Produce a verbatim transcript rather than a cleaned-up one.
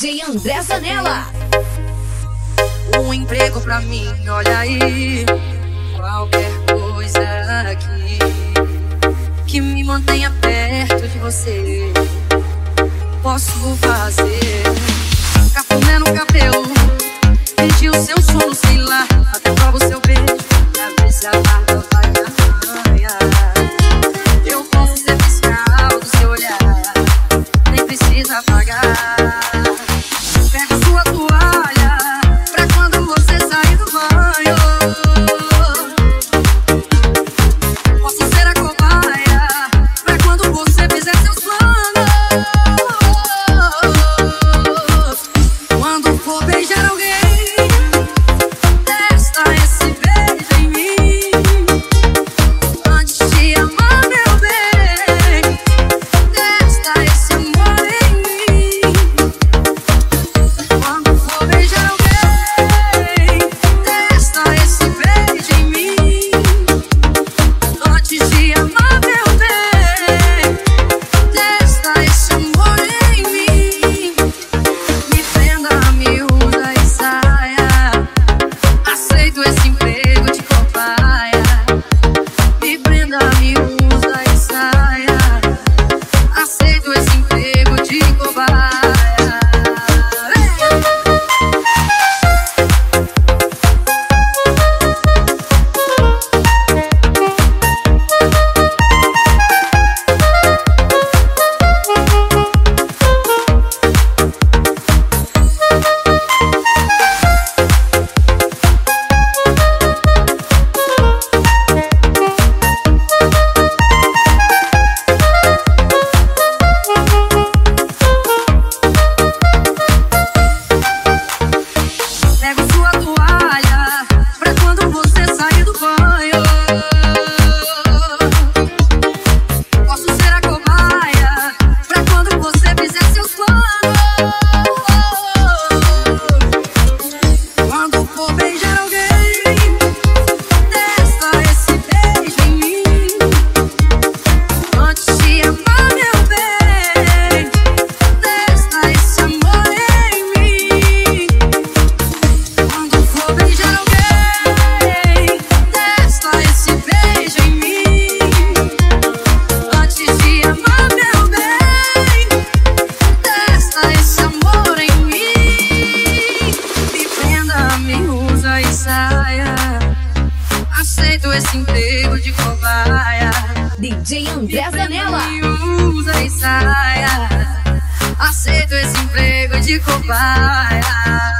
J André Zanella. Um emprego pra mim, olha aí. Qualquer coisa aqui que me mantenha perto de você, posso fazer. Cafuné no cabelo, pedir o seu sono, sei lá. Até provo o seu beijo, pra ver se a barba vai arranhar. Eu posso ser fiscal do seu olhar, nem precisa pagar. Pega sua toalha pra quando você sair do banho. Posso ser a cobaia pra quando você fizer seus planos. Quando for beijar alguém, testa esse beijo em mim. Antes de amar, meu bem, testa esse amor em mim. Quando for beijar alguém, testa esse beijo em mim. Antes de amar, meu bem, testa esse amor em mim. Me prenda, me usa e saia. Aceito esse emprego de cobaia. Me prenda, me usa e saia. Aceito esse emprego de cobaia. Pego sua toalha pra quando você sair do banho. Posso ser a cobaia pra quando você fizer seus planos. Quando for beijar alguém, testa esse beijo em mim. Antes de amar, meu bem, testa esse amor em mim. Quando for beijar alguém, testa esse beijo em mim. Antes de amar, meu bem, testa esse amor em mim. Me prenda, me usa e saia. Aceito esse emprego de cobaia. D J André Zanella. Me usa e saia. Aceito esse emprego de cobaia.